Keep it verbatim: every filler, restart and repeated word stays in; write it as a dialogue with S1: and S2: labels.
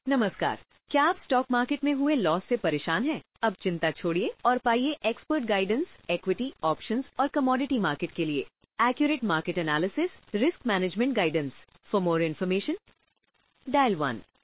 S1: नमस्कार। क्या आप स्टॉक मार्केट में हुए लॉस से परेशान हैं? अब चिंता छोड़िए और पाइए एक्सपर्ट गाइडेंस इक्विटी, ऑप्शंस और कमोडिटी मार्केट के लिए। Accurate market analysis, risk management guidance. For more information dial one.